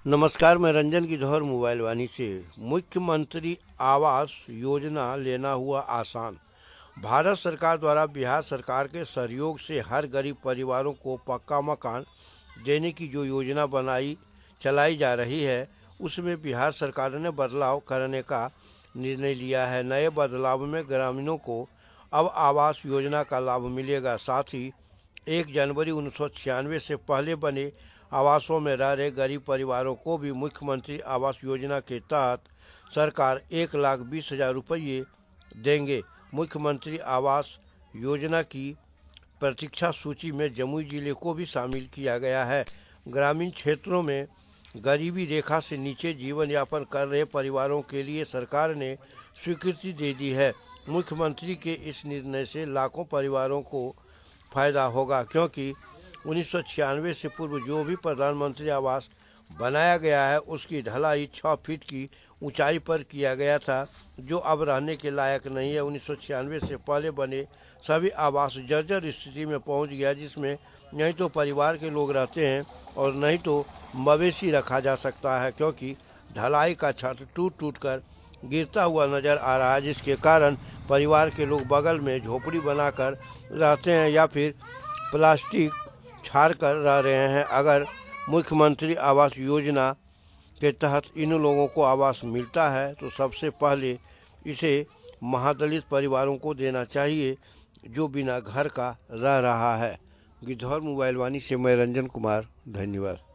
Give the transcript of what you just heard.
नमस्कार, मैं रंजन गिद्धौर मोबाइल वाणी से। मुख्यमंत्री आवास योजना लेना हुआ आसान। भारत सरकार द्वारा बिहार सरकार के सहयोग से हर गरीब परिवारों को पक्का मकान देने की जो योजना चलाई जा रही है, उसमें बिहार सरकार ने बदलाव करने का निर्णय लिया है। नए बदलाव में ग्रामीणों को अब आवास योजना का लाभ मिलेगा। साथ ही 1 जनवरी 1996 से पहले बने आवासों में रह रहे गरीब परिवारों को भी मुख्यमंत्री आवास योजना के तहत सरकार 1,20,000 रुपये देंगे। मुख्यमंत्री आवास योजना की प्रतीक्षा सूची में जमुई जिले को भी शामिल किया गया है। ग्रामीण क्षेत्रों में गरीबी रेखा से नीचे जीवन यापन कर रहे परिवारों के लिए सरकार ने स्वीकृति दे दी है। मुख्यमंत्री के इस निर्णय से लाखों परिवारों को फायदा होगा, क्योंकि 1996 से पूर्व जो भी प्रधानमंत्री आवास बनाया गया है, उसकी ढलाई 6 फीट की ऊंचाई पर किया गया था, जो अब रहने के लायक नहीं है। 1996 से पहले बने सभी आवास जर्जर स्थिति में पहुंच गया, जिसमें नहीं तो परिवार के लोग रहते हैं और नहीं तो मवेशी रखा जा सकता है, क्योंकि ढलाई का छत टूट टूट कर गिरता हुआ नजर आ रहा है, जिसके कारण परिवार के लोग बगल में झोपड़ी बनाकर रहते हैं या फिर प्लास्टिक छाड़ कर रह रहे हैं। अगर मुख्यमंत्री आवास योजना के तहत इन लोगों को आवास मिलता है तो सबसे पहले इसे महादलित परिवारों को देना चाहिए, जो बिना घर का रह रहा है। गिद्धौर मोबाइल वाणी से मैं रंजन कुमार, धन्यवाद।